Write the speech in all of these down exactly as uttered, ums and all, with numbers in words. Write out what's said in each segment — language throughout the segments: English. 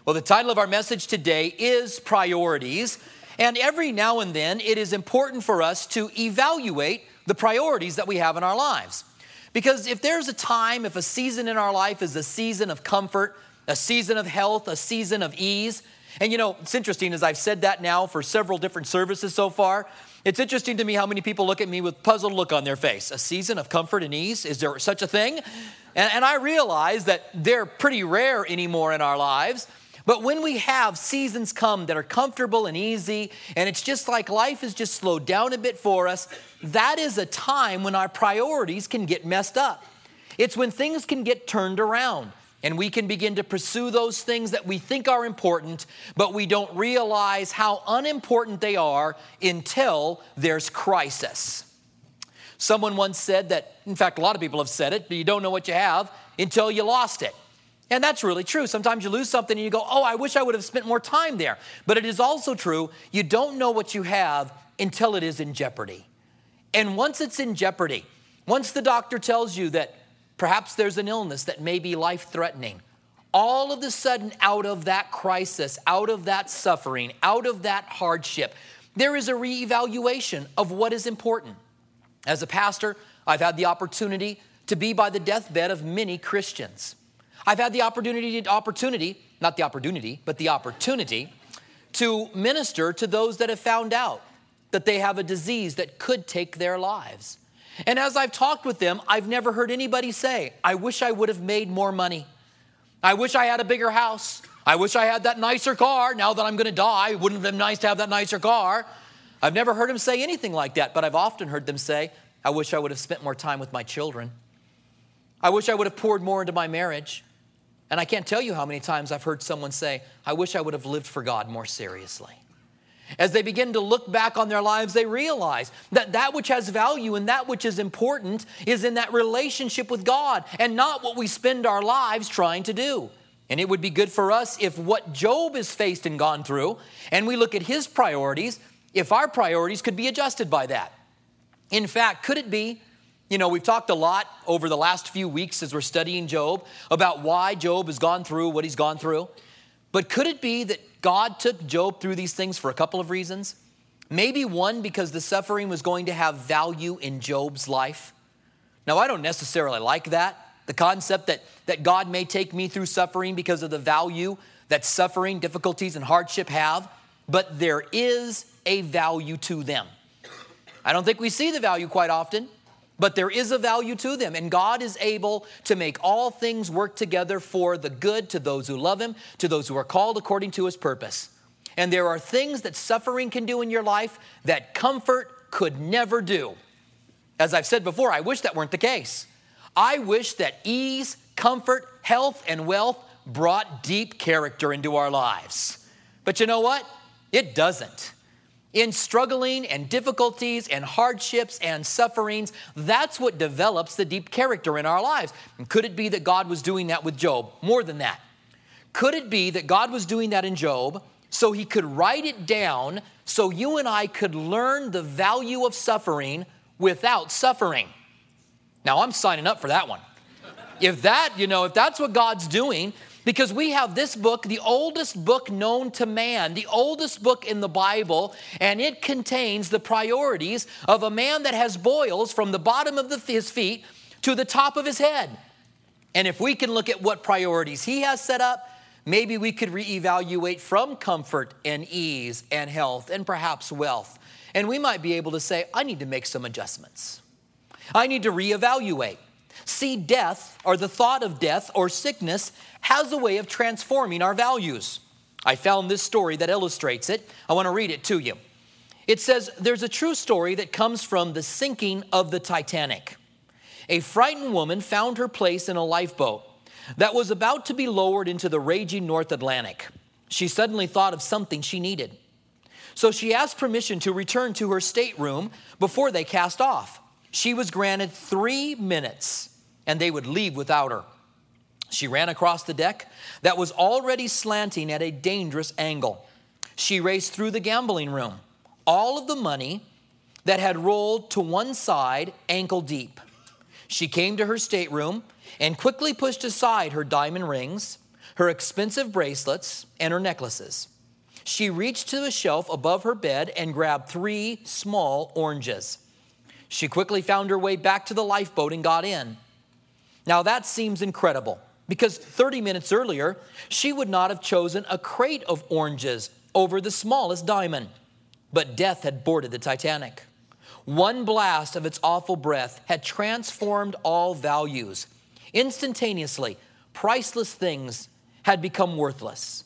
Well, the title of our message today is Priorities. And every now and then, it is important for us to evaluate the priorities that we have in our lives. Because if there's a time, if a season in our life is a season of comfort, a season of health, a season of ease, and you know, it's interesting as I've said that now for several different services so far, it's interesting to me how many people look at me with puzzled look on their face. A season of comfort and ease, is there such a thing? And, and I realize that they're pretty rare anymore in our lives. But when we have seasons come that are comfortable and easy, and it's just like life is just slowed down a bit for us, that is a time when our priorities can get messed up. It's when things can get turned around, and we can begin to pursue those things that we think are important, but we don't realize how unimportant they are until there's crisis. Someone once said that, in fact, a lot of people have said it, but you don't know what you have until you lost it. And that's really true. Sometimes you lose something and you go, oh, I wish I would have spent more time there. But it is also true, you don't know what you have until it is in jeopardy. And once it's in jeopardy, once the doctor tells you that perhaps there's an illness that may be life-threatening, all of a sudden out of that crisis, out of that suffering, out of that hardship, there is a reevaluation of what is important. As a pastor, I've had the opportunity to be by the deathbed of many Christians. I've had the opportunity, opportunity, not the opportunity, but the opportunity to minister to those that have found out that they have a disease that could take their lives. And as I've talked with them, I've never heard anybody say, I wish I would have made more money. I wish I had a bigger house. I wish I had that nicer car. Now that I'm going to die, wouldn't it have been nice to have that nicer car? I've never heard them say anything like that, but I've often heard them say, I wish I would have spent more time with my children. I wish I would have poured more into my marriage. And I can't tell you how many times I've heard someone say, I wish I would have lived for God more seriously. As they begin to look back on their lives, they realize that that which has value and that which is important is in that relationship with God and not what we spend our lives trying to do. And it would be good for us if what Job has faced and gone through, and we look at his priorities, if our priorities could be adjusted by that. In fact, could it be, you know, we've talked a lot over the last few weeks as we're studying Job about why Job has gone through what he's gone through. But could it be that God took Job through these things for a couple of reasons? Maybe one, because the suffering was going to have value in Job's life. Now, I don't necessarily like that. The concept that, that God may take me through suffering because of the value that suffering, difficulties, and hardship have. But there is a value to them. I don't think we see the value quite often. But there is a value to them, and God is able to make all things work together for the good to those who love Him, to those who are called according to His purpose. And there are things that suffering can do in your life that comfort could never do. As I've said before, I wish that weren't the case. I wish that ease, comfort, health, and wealth brought deep character into our lives. But you know what? It doesn't. In struggling and difficulties and hardships and sufferings, that's what develops the deep character in our lives. And could it be that God was doing that with Job? More than that. Could it be that God was doing that in Job so He could write it down so you and I could learn the value of suffering without suffering? Now, I'm signing up for that one. If that, you know, if that's what God's doing, because we have this book, the oldest book known to man, the oldest book in the Bible, and it contains the priorities of a man that has boils from the bottom of the, his feet to the top of his head. And if we can look at what priorities he has set up, maybe we could reevaluate from comfort and ease and health and perhaps wealth. And we might be able to say, I need to make some adjustments. I need to reevaluate. See, death, or the thought of death or sickness, has a way of transforming our values. I found this story that illustrates it. I want to read it to you. It says, there's a true story that comes from the sinking of the Titanic. A frightened woman found her place in a lifeboat that was about to be lowered into the raging North Atlantic. She suddenly thought of something she needed. So she asked permission to return to her stateroom before they cast off. She was granted three minutes, and they would leave without her. She ran across the deck that was already slanting at a dangerous angle. She raced through the gambling room, all of the money that had rolled to one side ankle deep. She came to her stateroom and quickly pushed aside her diamond rings, her expensive bracelets, and her necklaces. She reached to a shelf above her bed and grabbed three small oranges. She quickly found her way back to the lifeboat and got in. Now that seems incredible because thirty minutes earlier, she would not have chosen a crate of oranges over the smallest diamond. But death had boarded the Titanic. One blast of its awful breath had transformed all values. Instantaneously, priceless things had become worthless,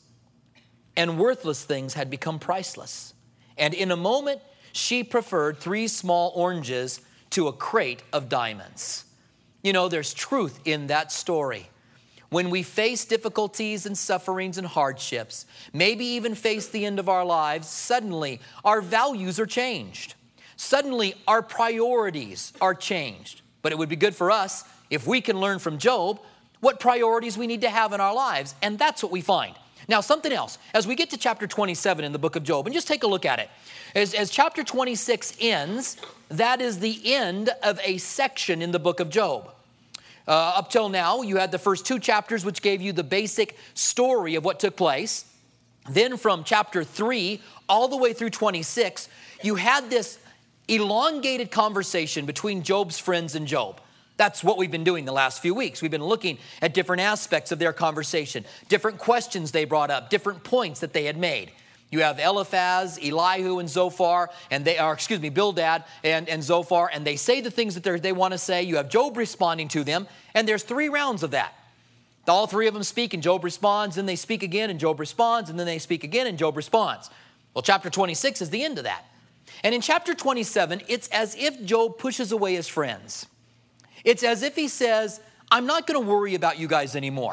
and worthless things had become priceless. And in a moment, she preferred three small oranges to a crate of diamonds. You know, there's truth in that story. When we face difficulties and sufferings and hardships, maybe even face the end of our lives, suddenly our values are changed. Suddenly our priorities are changed. But it would be good for us if we can learn from Job what priorities we need to have in our lives. And that's what we find. Now, something else. As we get to chapter twenty-seven in the book of Job, and just take a look at it. As, as chapter twenty-six ends, that is the end of a section in the book of Job. Uh, up till now, you had the first two chapters, which gave you the basic story of what took place. Then from chapter three all the way through twenty-six, you had this elongated conversation between Job's friends and Job. That's what we've been doing the last few weeks. We've been looking at different aspects of their conversation, different questions they brought up, different points that they had made. You have Eliphaz, Elihu, and Zophar, and they are, excuse me, Bildad and, and Zophar, and they say the things that they want to say. You have Job responding to them, and there's three rounds of that. All three of them speak, and Job responds, then they speak again, and Job responds, and then they speak again, and Job responds. Well, chapter twenty-six is the end of that. And in chapter twenty-seven, it's as if Job pushes away his friends. It's as if he says, I'm not going to worry about you guys anymore.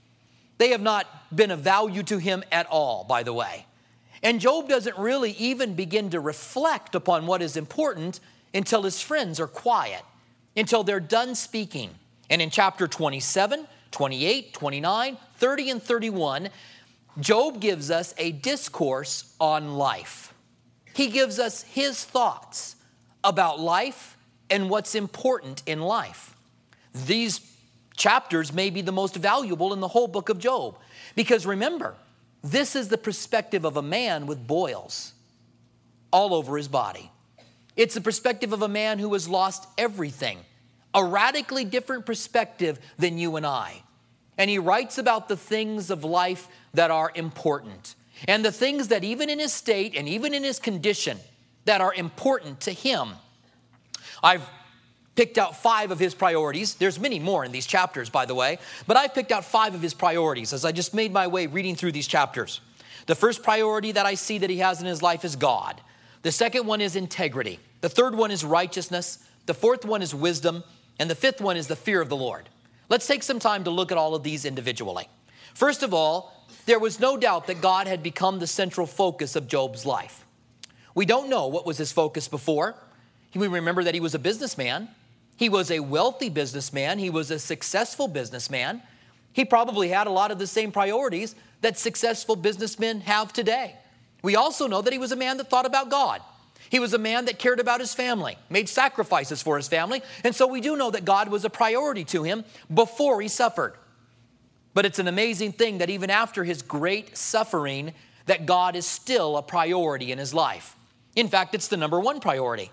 They have not been of value to him at all, by the way. And Job doesn't really even begin to reflect upon what is important until his friends are quiet, until they're done speaking. And in chapter twenty-seven, twenty-eight, twenty-nine, thirty, and thirty-one, Job gives us a discourse on life. He gives us his thoughts about life and what's important in life. These chapters may be the most valuable in the whole book of Job. Because remember, this is the perspective of a man with boils all over his body. It's the perspective of a man who has lost everything. A radically different perspective than you and I. And he writes about the things of life that are important. And the things that even in his state and even in his condition that are important to him. I've picked out five of his priorities. There's many more in these chapters, by the way. But I've picked out five of his priorities as I just made my way reading through these chapters. The first priority that I see that he has in his life is God. The second one is integrity. The third one is righteousness. The fourth one is wisdom. And the fifth one is the fear of the Lord. Let's take some time to look at all of these individually. First of all, there was no doubt that God had become the central focus of Job's life. We don't know what was his focus before. We remember that he was a businessman. He was a wealthy businessman. He was a successful businessman. He probably had a lot of the same priorities that successful businessmen have today. We also know that he was a man that thought about God. He was a man that cared about his family, made sacrifices for his family. And so we do know that God was a priority to him before he suffered. But it's an amazing thing that even after his great suffering, that God is still a priority in his life. In fact, it's the number one priority.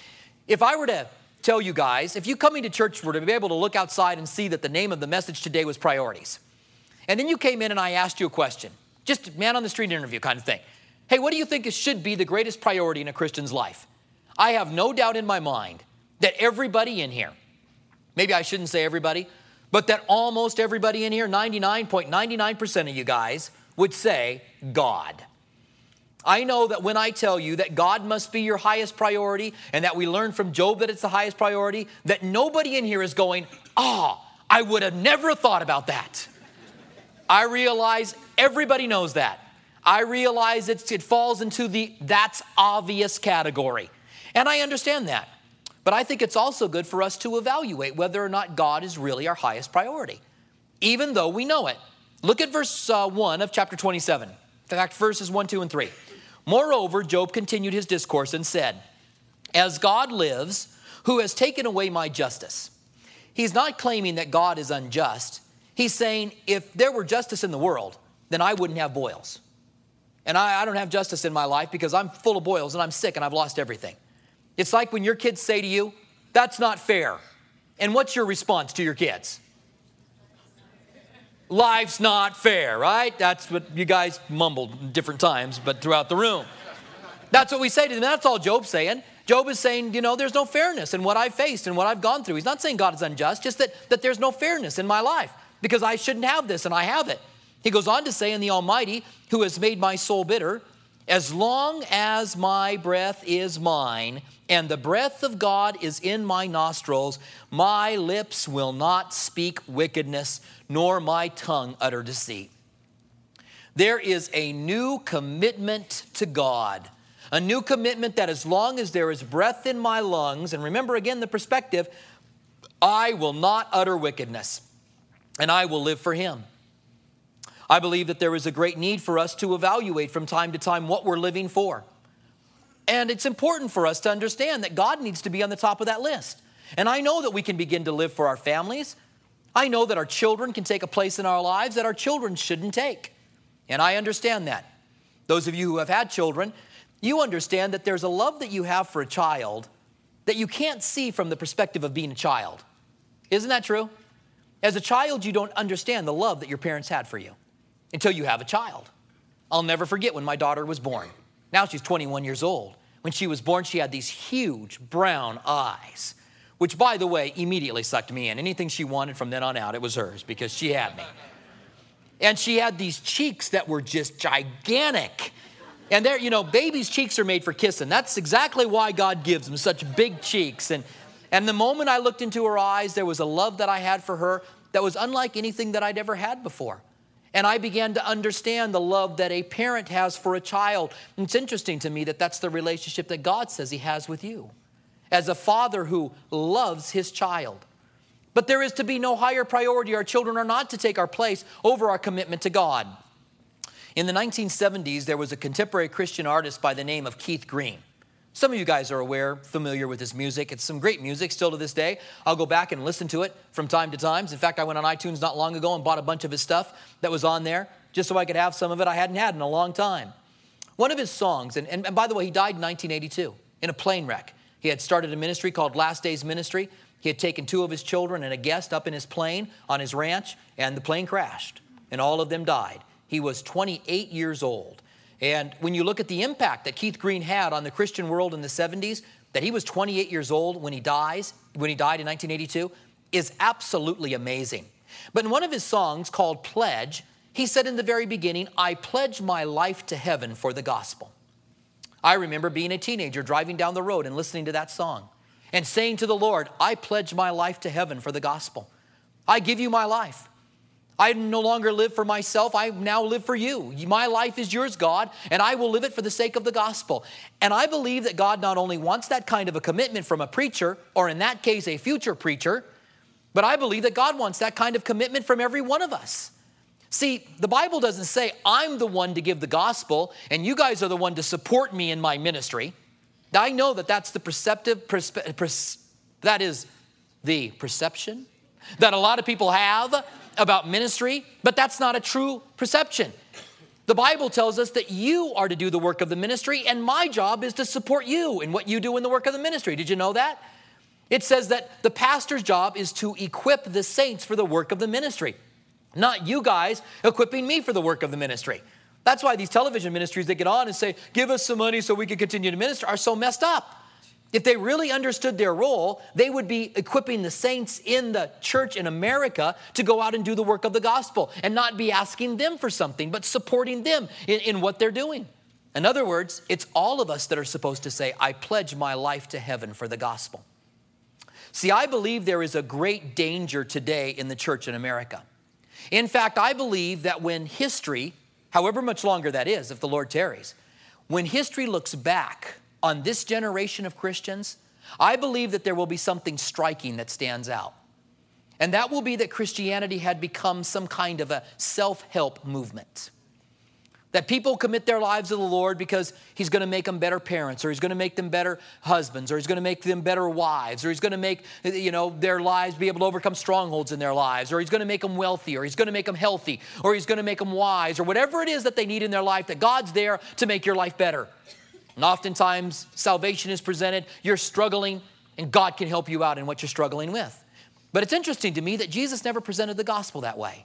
If I were to tell you guys, if you coming to church were to be able to look outside and see that the name of the message today was priorities, and then you came in and I asked you a question, just a man on the street interview kind of thing. Hey, what do you think is, should be the greatest priority in a Christian's life? I have no doubt in my mind that everybody in here, maybe I shouldn't say everybody, but that almost everybody in here, ninety-nine point nine nine percent of you guys, would say God. I know that when I tell you that God must be your highest priority and that we learn from Job that it's the highest priority, that nobody in here is going, ah, oh, I would have never thought about that. I realize everybody knows that. I realize it's, it falls into the that's obvious category. And I understand that. But I think it's also good for us to evaluate whether or not God is really our highest priority, even though we know it. Look at verse uh, one of chapter twenty-seven. In fact, verses one, two, and three. Moreover, Job continued his discourse and said, as God lives, who has taken away my justice. He's not claiming that God is unjust. He's saying, if there were justice in the world, then I wouldn't have boils. And I, I don't have justice in my life because I'm full of boils and I'm sick and I've lost everything. It's like when your kids say to you, that's not fair. And what's your response to your kids? Life's not fair, right? That's what you guys mumbled different times, but throughout the room. That's what we say to them. That's all Job's saying. Job is saying, you know, there's no fairness in what I've faced and what I've gone through. He's not saying God is unjust, just that, that there's no fairness in my life because I shouldn't have this and I have it. He goes on to say, in the Almighty, who has made my soul bitter, as long as my breath is mine and the breath of God is in my nostrils, my lips will not speak wickedness, nor my tongue utter deceit. There is a new commitment to God, a new commitment that as long as there is breath in my lungs, and remember again the perspective, I will not utter wickedness, and I will live for Him. I believe that there is a great need for us to evaluate from time to time what we're living for. And it's important for us to understand that God needs to be on the top of that list. And I know that we can begin to live for our families. I know that our children can take a place in our lives that our children shouldn't take. And I understand that. Those of you who have had children, you understand that there's a love that you have for a child that you can't see from the perspective of being a child. Isn't that true? As a child, you don't understand the love that your parents had for you until you have a child. I'll never forget when my daughter was born. Now she's twenty-one years old. When she was born, she had these huge brown eyes, which, by the way, immediately sucked me in. Anything she wanted from then on out, it was hers because she had me. And she had these cheeks that were just gigantic. And there, you know, babies' cheeks are made for kissing. That's exactly why God gives them such big cheeks. And, and the moment I looked into her eyes, there was a love that I had for her that was unlike anything that I'd ever had before. And I began to understand the love that a parent has for a child. And it's interesting to me that that's the relationship that God says He has with you, as a father who loves his child. But there is to be no higher priority. Our children are not to take our place over our commitment to God. In the nineteen seventies, there was a contemporary Christian artist by the name of Keith Green. Some of you guys are aware, familiar with his music. It's some great music still to this day. I'll go back and listen to it from time to time. In fact, I went on iTunes not long ago and bought a bunch of his stuff that was on there just so I could have some of it I hadn't had in a long time. One of his songs, and, and, and by the way, he died in nineteen eighty-two in a plane wreck. He had started a ministry called Last Days Ministry. He had taken two of his children and a guest up in his plane on his ranch, and the plane crashed, and all of them died. He was twenty-eight years old. And when you look at the impact that Keith Green had on the Christian world in the seventies, that he was twenty-eight years old when he dies, when he died in nineteen eighty-two, is absolutely amazing. But in one of his songs called Pledge, he said in the very beginning, I pledge my life to heaven for the gospel. I remember being a teenager driving down the road and listening to that song and saying to the Lord, I pledge my life to heaven for the gospel. I give you my life. I no longer live for myself. I now live for you. My life is yours, God, and I will live it for the sake of the gospel. And I believe that God not only wants that kind of a commitment from a preacher, or in that case, a future preacher, but I believe that God wants that kind of commitment from every one of us. See, the Bible doesn't say I'm the one to give the gospel and you guys are the one to support me in my ministry. Now, I know that that's the perceptive, perspe- pers- that is the perception that a lot of people have about ministry, but that's not a true perception. The Bible tells us that you are to do the work of the ministry, and my job is to support you in what you do in the work of the ministry. Did you know that? It says that the pastor's job is to equip the saints for the work of the ministry, not you guys equipping me for the work of the ministry. That's why these television ministries that get on and say, give us some money so we can continue to minister, are so messed up. If they really understood their role, they would be equipping the saints in the church in America to go out and do the work of the gospel and not be asking them for something, but supporting them in, in what they're doing. In other words, it's all of us that are supposed to say, I pledge my life to heaven for the gospel. See, I believe there is a great danger today in the church in America. In fact, I believe that when history, however much longer that is, if the Lord tarries, when history looks back on this generation of Christians, I believe that there will be something striking that stands out. And that will be that Christianity had become some kind of a self-help movement. That people commit their lives to the Lord because he's going to make them better parents, or he's going to make them better husbands, or he's going to make them better wives, or he's going to make, you know, their lives be able to overcome strongholds in their lives, or he's going to make them wealthy, or he's going to make them healthy, or he's going to make them wise, or whatever it is that they need in their life, that God's there to make your life better. And oftentimes, salvation is presented, you're struggling, and God can help you out in what you're struggling with. But it's interesting to me that Jesus never presented the gospel that way.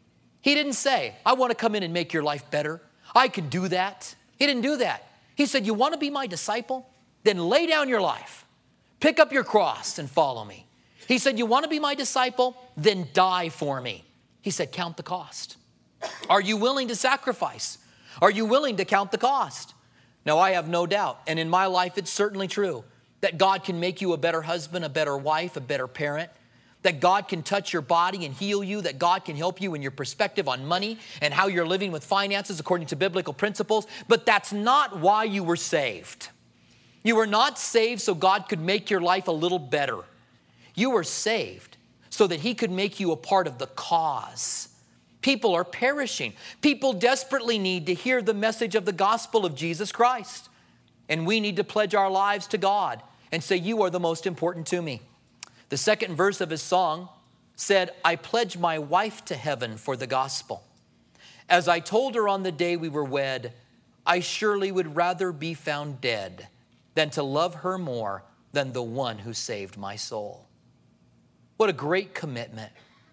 He didn't say, I want to come in and make your life better. I can do that. He didn't do that. He said, you want to be my disciple? Then lay down your life. Pick up your cross and follow me. He said, you want to be my disciple? Then die for me. He said, count the cost. Are you willing to sacrifice? Are you willing to count the cost? Now, I have no doubt, and in my life, it's certainly true, that God can make you a better husband, a better wife, a better parent, that God can touch your body and heal you, that God can help you in your perspective on money and how you're living with finances according to biblical principles. But that's not why you were saved. You were not saved so God could make your life a little better. You were saved so that he could make you a part of the cause. People are perishing. People desperately need to hear the message of the gospel of Jesus Christ. And we need to pledge our lives to God and say, you are the most important to me. The second verse of his song said, I pledge my wife to heaven for the gospel. As I told her on the day we were wed, I surely would rather be found dead than to love her more than the one who saved my soul. What a great commitment.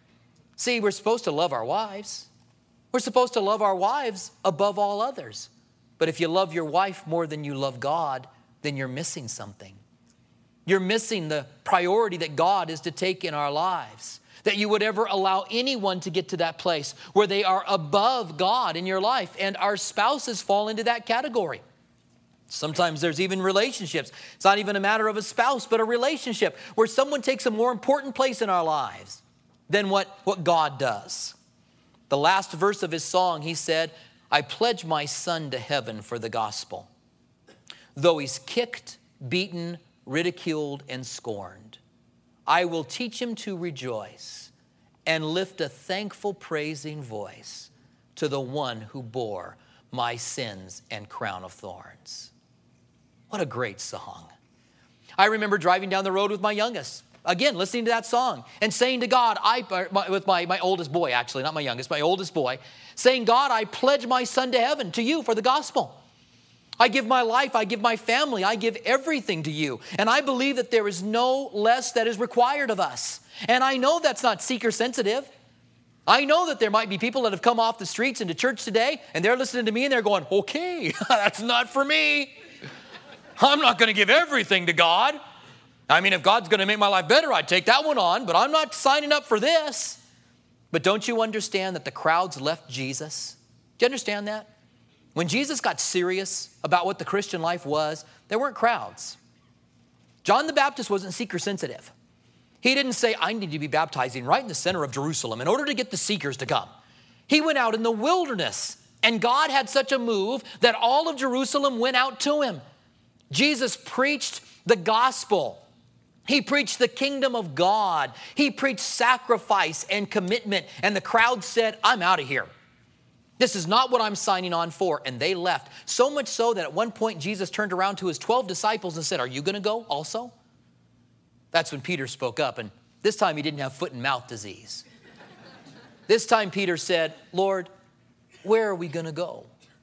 See, we're supposed to love our wives. We're supposed to love our wives above all others. But if you love your wife more than you love God, then you're missing something. You're missing the priority that God is to take in our lives. That you would ever allow anyone to get to that place where they are above God in your life. And our spouses fall into that category. Sometimes there's even relationships. It's not even a matter of a spouse, but a relationship where someone takes a more important place in our lives than what, what God does. The last verse of his song, he said, I pledge my son to heaven for the gospel. Though he's kicked, beaten, ridiculed, and scorned, I will teach him to rejoice and lift a thankful praising voice to the one who bore my sins and crown of thorns. What a great song. I remember driving down the road with my youngest, again, listening to that song and saying to God, I, with my, my oldest boy, actually, not my youngest, my oldest boy, saying, God, I pledge my son to heaven, to you for the gospel. I give my life, I give my family, I give everything to you. And I believe that there is no less that is required of us. And I know that's not seeker sensitive. I know that there might be people that have come off the streets into church today and they're listening to me and they're going, okay, that's not for me. I'm not going to give everything to God. I mean, if God's going to make my life better, I'd take that one on, but I'm not signing up for this. But don't you understand that the crowds left Jesus? Do you understand that? When Jesus got serious about what the Christian life was, there weren't crowds. John the Baptist wasn't seeker sensitive. He didn't say, I need to be baptizing right in the center of Jerusalem in order to get the seekers to come. He went out in the wilderness, and God had such a move that all of Jerusalem went out to him. Jesus preached the gospel. He preached the kingdom of God. He preached sacrifice and commitment, and the crowd said, I'm out of here. This is not what I'm signing on for. And they left. So much so that at one point Jesus turned around to his twelve disciples and said, are you going to go also? That's when Peter spoke up. And this time he didn't have foot and mouth disease. This time Peter said, Lord, where are we going to go?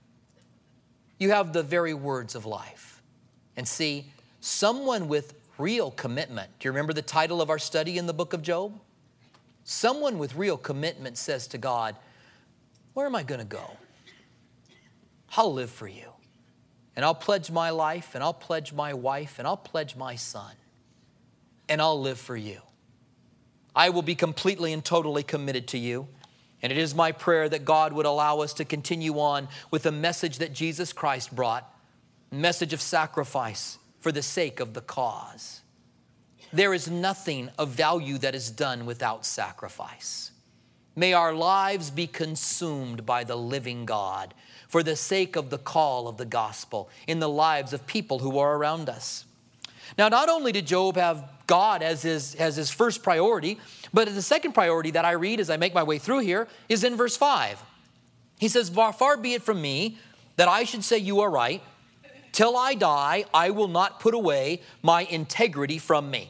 You have the very words of life. And see, someone with real commitment. Do you remember the title of our study in the book of Job? Someone with real commitment says to God, where am I going to go? I'll live for you. And I'll pledge my life, and I'll pledge my wife, and I'll pledge my son. And I'll live for you. I will be completely and totally committed to you. And it is my prayer that God would allow us to continue on with the message that Jesus Christ brought, a message of sacrifice for the sake of the cause. There is nothing of value that is done without sacrifice. May our lives be consumed by the living God for the sake of the call of the gospel in the lives of people who are around us. Now, not only did Job have God as his, as his first priority, but the second priority that I read as I make my way through here is in verse five. He says, far be it from me that I should say you are right. Till I die, I will not put away my integrity from me.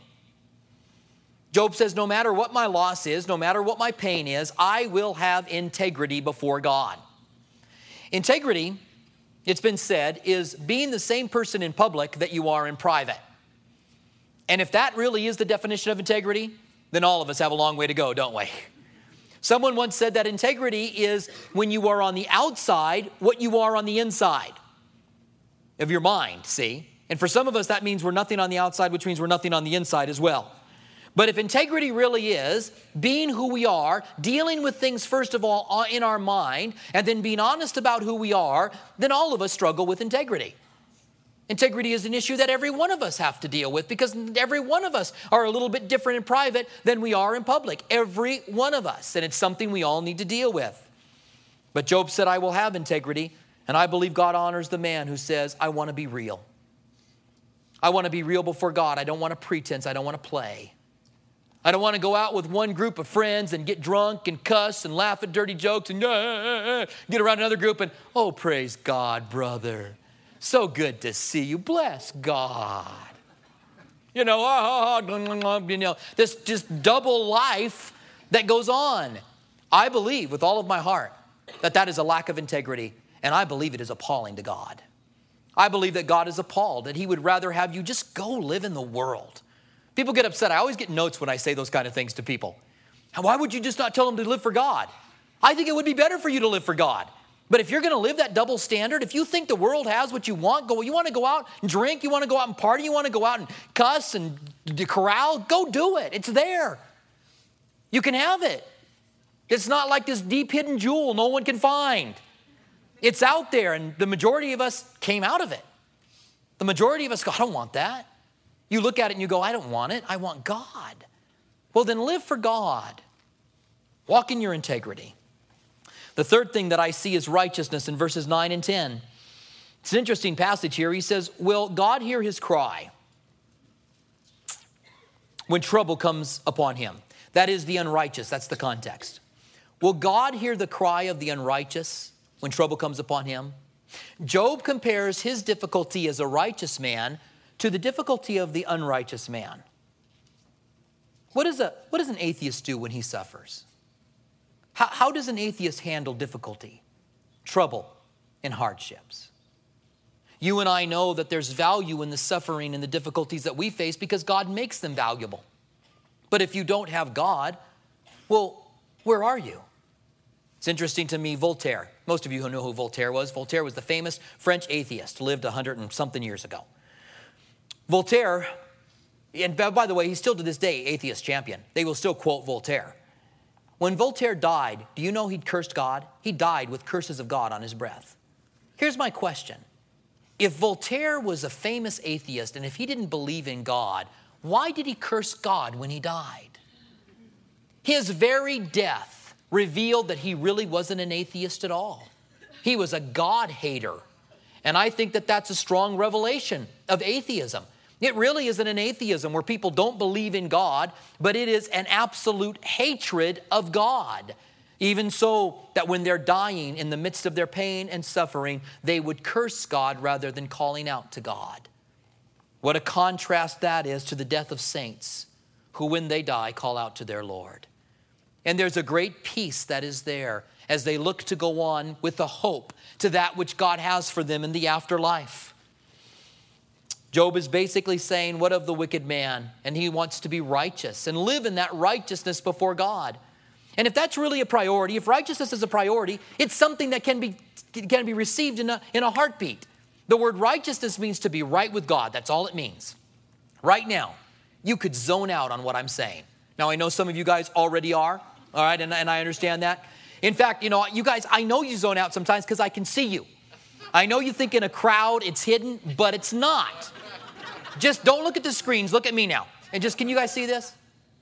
Job says, no matter what my loss is, no matter what my pain is, I will have integrity before God. Integrity, it's been said, is being the same person in public that you are in private. And if that really is the definition of integrity, then all of us have a long way to go, don't we? Someone once said that integrity is when you are on the outside what you are on the inside of your mind, see? And for some of us, that means we're nothing on the outside, which means we're nothing on the inside as well. But if integrity really is being who we are, dealing with things first of all in our mind, and then being honest about who we are, then all of us struggle with integrity. Integrity is an issue that every one of us have to deal with because every one of us are a little bit different in private than we are in public. Every one of us. And it's something we all need to deal with. But Job said, I will have integrity. And I believe God honors the man who says, I want to be real. I want to be real before God. I don't want a pretense. I don't want to play. I don't want to go out with one group of friends and get drunk and cuss and laugh at dirty jokes and uh, get around another group and, oh, praise God, brother. So good to see you. Bless God. You know, oh, you know, this just double life that goes on. I believe with all of my heart that that is a lack of integrity, and I believe it is appalling to God. I believe that God is appalled, that he would rather have you just go live in the world. People get upset. I always get notes when I say those kind of things to people. And why would you just not tell them to live for God? I think it would be better for you to live for God. But if you're going to live that double standard, if you think the world has what you want, go. You want to go out and drink, you want to go out and party, you want to go out and cuss and corral, go do it. It's there. You can have it. It's not like this deep hidden jewel no one can find. It's out there, and the majority of us came out of it. The majority of us go, I don't want that. You look at it and you go, I don't want it. I want God. Well, then live for God. Walk in your integrity. The third thing that I see is righteousness in verses nine and ten. It's an interesting passage here. He says, will God hear his cry when trouble comes upon him? That is the unrighteous. That's the context. Will God hear the cry of the unrighteous when trouble comes upon him? Job compares his difficulty as a righteous man to the difficulty of the unrighteous man. What, is a, what does an atheist do when he suffers? How, how does an atheist handle difficulty, trouble, and hardships? You and I know that there's value in the suffering and the difficulties that we face because God makes them valuable. But if you don't have God, well, where are you? It's interesting to me, Voltaire. Most of you who know who Voltaire was. Voltaire was the famous French atheist, lived a hundred and something years ago. Voltaire, and by the way, he's still to this day atheist champion. They will still quote Voltaire. When Voltaire died, do you know he'd cursed God? He died with curses of God on his breath. Here's my question. If Voltaire was a famous atheist and if he didn't believe in God, why did he curse God when he died? His very death revealed that he really wasn't an atheist at all. He was a God hater. And I think that that's a strong revelation of atheism. It really isn't an atheism where people don't believe in God, but it is an absolute hatred of God. Even so that when they're dying in the midst of their pain and suffering, they would curse God rather than calling out to God. What a contrast that is to the death of saints who, when they die, call out to their Lord. And there's a great peace that is there as they look to go on with the hope to that which God has for them in the afterlife. Job is basically saying, what of the wicked man? And he wants to be righteous and live in that righteousness before God. And if that's really a priority, if righteousness is a priority, it's something that can be, can be received in a, in a heartbeat. The word righteousness means to be right with God. That's all it means. Right now, you could zone out on what I'm saying. Now, I know some of you guys already are, all right, and, and I understand that. In fact, you know, you guys, I know you zone out sometimes because I can see you. I know you think in a crowd it's hidden, but it's not. Just don't look at the screens. Look at me now. And just, can you guys see this?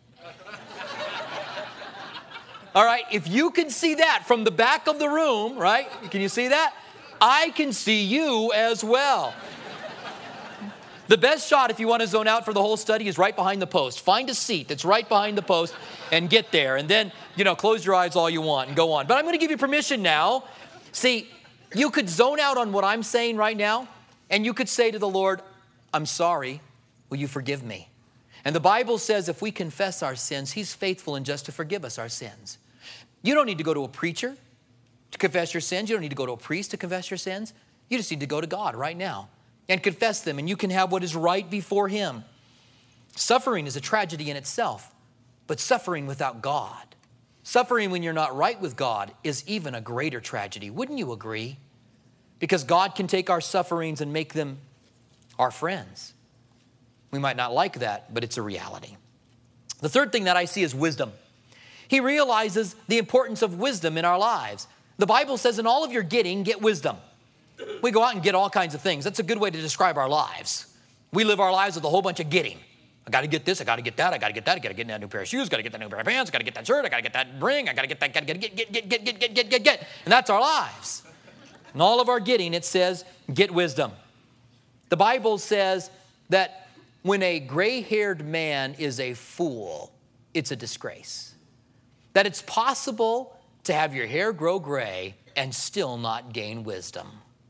All right, if you can see that from the back of the room, right? Can you see that? I can see you as well. The best shot if you want to zone out for the whole study is right behind the post. Find a seat that's right behind the post and get there. And then, you know, close your eyes all you want and go on. But I'm going to give you permission now. See, You could zone out on what I'm saying right now, and you could say to the Lord, I'm sorry, will you forgive me? And the Bible says if we confess our sins, he's faithful and just to forgive us our sins. You don't need to go to a preacher to confess your sins. You don't need to go to a priest to confess your sins. You just need to go to God right now and confess them, and you can have what is right before him. Suffering is a tragedy in itself, but suffering without God, suffering when you're not right with God, is even a greater tragedy. Wouldn't you agree? Because God can take our sufferings and make them our friends. We might not like that, but it's a reality. The third thing that I see is wisdom. He realizes the importance of wisdom in our lives. The Bible says in all of your getting, get wisdom. We go out and get all kinds of things. That's a good way to describe our lives. We live our lives with a whole bunch of getting. I got to get this, I got to get that, I got to get that, I got to get that new pair of shoes, got to get that new pair of pants, I got to get that shirt, I got to get that ring, I got to get that, got to get, get, get, get, get, get, get, get, get, get. And that's our lives. And all of our getting, it says, get wisdom. The Bible says that when a gray-haired man is a fool, it's a disgrace. That it's possible to have your hair grow gray and still not gain wisdom.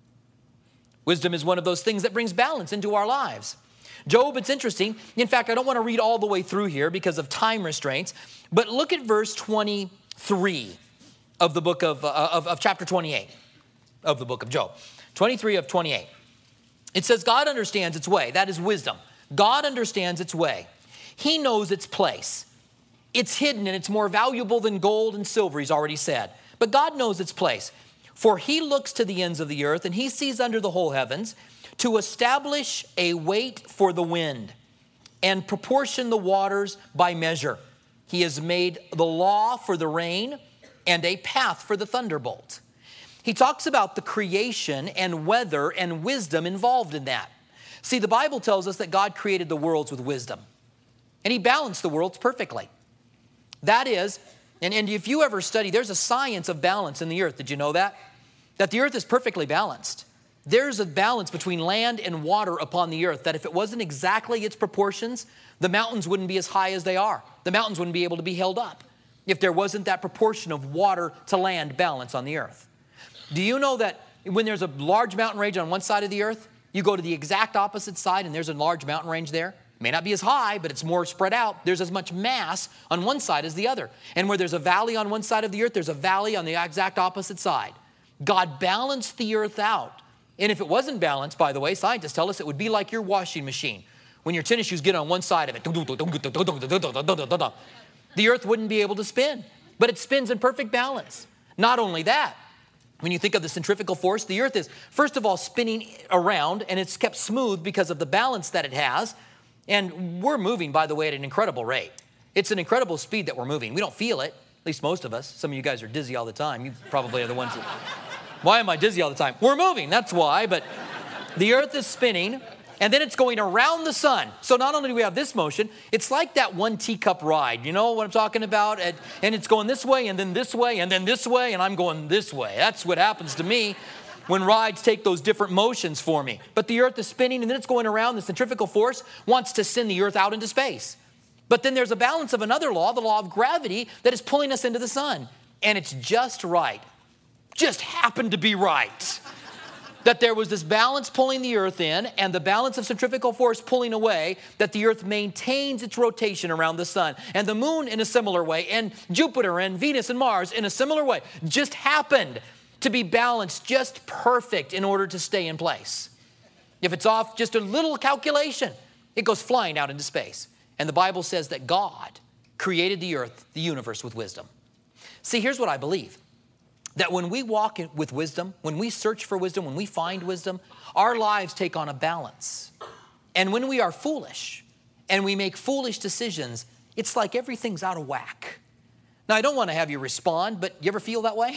Wisdom is one of those things that brings balance into our lives. Job, it's interesting. In fact, I don't want to read all the way through here because of time restraints, but look at verse twenty-three of the book of, uh, of, of chapter twenty-eight of the book of Job. twenty-three of twenty-eight. It says, God understands its way. That is wisdom. God understands its way. He knows its place. It's hidden and it's more valuable than gold and silver, he's already said. But God knows its place. For he looks to the ends of the earth and he sees under the whole heavens to establish a weight for the wind and proportion the waters by measure. He has made the law for the rain and a path for the thunderbolt. He talks about the creation and weather and wisdom involved in that. See, the Bible tells us that God created the worlds with wisdom, and he balanced the worlds perfectly. That is, and, and if you ever study, there's a science of balance in the earth. Did you know that? That the earth is perfectly balanced. There's a balance between land and water upon the earth, that if it wasn't exactly its proportions, the mountains wouldn't be as high as they are. The mountains wouldn't be able to be held up if there wasn't that proportion of water to land balance on the earth. Do you know that when there's a large mountain range on one side of the earth, you go to the exact opposite side and there's a large mountain range there? It may not be as high, but it's more spread out. There's as much mass on one side as the other. And where there's a valley on one side of the earth, there's a valley on the exact opposite side. God balanced the earth out. And if it wasn't balanced, by the way, scientists tell us it would be like your washing machine. When your tennis shoes get on one side of it, the earth wouldn't be able to spin. But it spins in perfect balance. Not only that, when you think of the centrifugal force, the earth is, first of all, spinning around, and it's kept smooth because of the balance that it has. And we're moving, by the way, at an incredible rate. It's an incredible speed that we're moving. We don't feel it, at least most of us. Some of you guys are dizzy all the time. You probably are the ones that, why am I dizzy all the time? We're moving, that's why. But the earth is spinning, and then it's going around the sun. So not only do we have this motion, it's like that one teacup ride. You know what I'm talking about? And, and it's going this way, and then this way, and then this way, and I'm going this way. That's what happens to me when rides take those different motions for me. But the earth is spinning, and then it's going around. The centrifugal force wants to send the earth out into space. But then there's a balance of another law, the law of gravity, that is pulling us into the sun. And it's just right. Just happened to be right. That there was this balance pulling the earth in and the balance of centrifugal force pulling away, that the earth maintains its rotation around the sun. And the moon in a similar way, and Jupiter and Venus and Mars in a similar way. Just happened to be balanced just perfect in order to stay in place. If it's off just a little calculation, it goes flying out into space. And the Bible says that God created the earth, the universe, with wisdom. See, here's what I believe. That when we walk in with wisdom, when we search for wisdom, when we find wisdom, our lives take on a balance. And when we are foolish and we make foolish decisions, it's like everything's out of whack. Now, I don't want to have you respond, but you ever feel that way?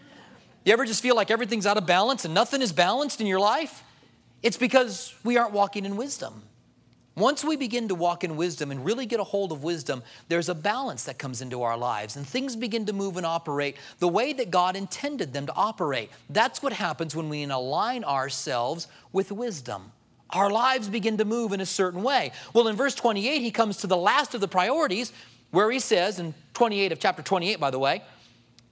You ever just feel like everything's out of balance and nothing is balanced in your life? It's because we aren't walking in wisdom. Once we begin to walk in wisdom and really get a hold of wisdom, there's a balance that comes into our lives and things begin to move and operate the way that God intended them to operate. That's what happens when we align ourselves with wisdom. Our lives begin to move in a certain way. Well, in verse twenty-eight, he comes to the last of the priorities where he says, in twenty-eight of chapter twenty-eight, by the way,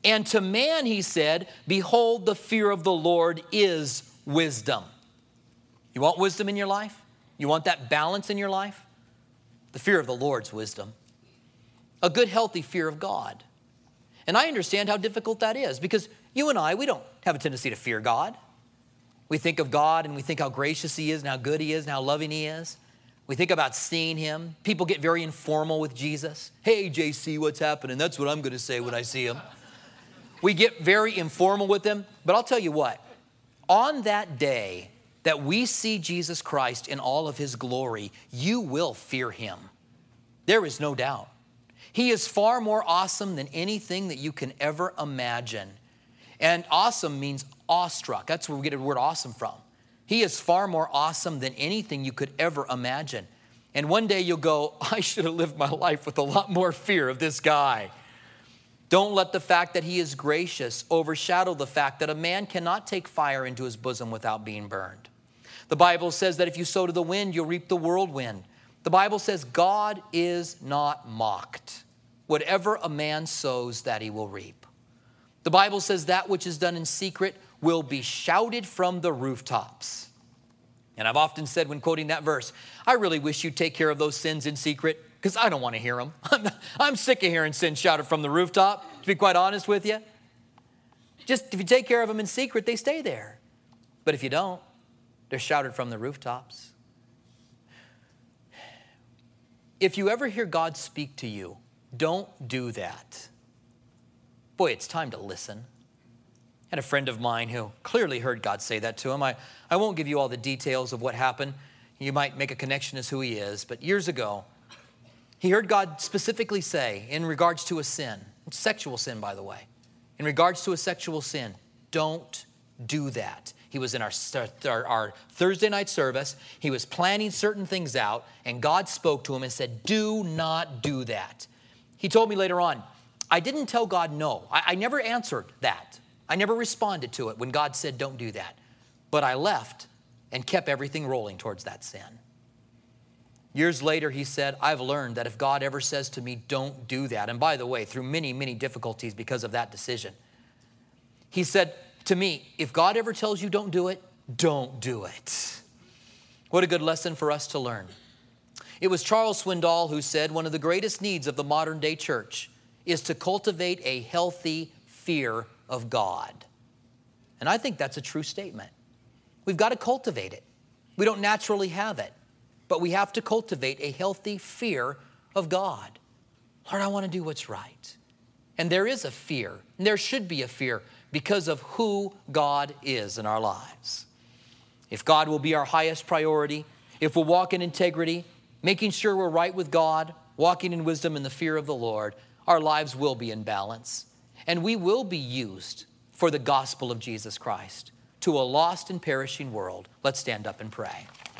And to man he said, behold, the fear of the Lord is wisdom. You want wisdom in your life? You want that balance in your life? The fear of the Lord's wisdom. A good, healthy fear of God. And I understand how difficult that is because you and I, we don't have a tendency to fear God. We think of God and we think how gracious he is and how good he is and how loving he is. We think about seeing him. People get very informal with Jesus. Hey, J C, what's happening? That's what I'm going to say when I see him. We get very informal with him. But I'll tell you what, on that day that we see Jesus Christ in all of his glory, you will fear him. There is no doubt. He is far more awesome than anything that you can ever imagine. And awesome means awestruck. That's where we get the word awesome from. He is far more awesome than anything you could ever imagine. And one day you'll go, I should have lived my life with a lot more fear of this guy. Don't let the fact that he is gracious overshadow the fact that a man cannot take fire into his bosom without being burned. The Bible says that if you sow to the wind, you'll reap the whirlwind. The Bible says God is not mocked. Whatever a man sows, that he will reap. The Bible says that which is done in secret will be shouted from the rooftops. And I've often said when quoting that verse, I really wish you'd take care of those sins in secret because I don't want to hear them. I'm, I'm sick of hearing sins shouted from the rooftop, to be quite honest with you. Just if you take care of them in secret, they stay there. But if you don't, they're shouted from the rooftops. If you ever hear God speak to you, don't do that. Boy, it's time to listen. I had a friend of mine who clearly heard God say that to him. I, I won't give you all the details of what happened. You might make a connection as who he is. But years ago, he heard God specifically say in regards to a sin, sexual sin, by the way, in regards to a sexual sin, don't do that. He was in our, our, our Thursday night service. He was planning certain things out, and God spoke to him and said, do not do that. He told me later on, I didn't tell God no. I, I never answered that. I never responded to it when God said, don't do that. But I left and kept everything rolling towards that sin. Years later, he said, I've learned that if God ever says to me, don't do that, and by the way, through many, many difficulties because of that decision, he said to me, if God ever tells you don't do it, don't do it. What a good lesson for us to learn. It was Charles Swindoll who said one of the greatest needs of the modern day church is to cultivate a healthy fear of God. And I think that's a true statement. We've got to cultivate it. We don't naturally have it, but we have to cultivate a healthy fear of God. Lord, I want to do what's right. And there is a fear, and there should be a fear because of who God is in our lives. If God will be our highest priority, if we'll walk in integrity, making sure we're right with God, walking in wisdom and the fear of the Lord, our lives will be in balance. And we will be used for the gospel of Jesus Christ to a lost and perishing world. Let's stand up and pray.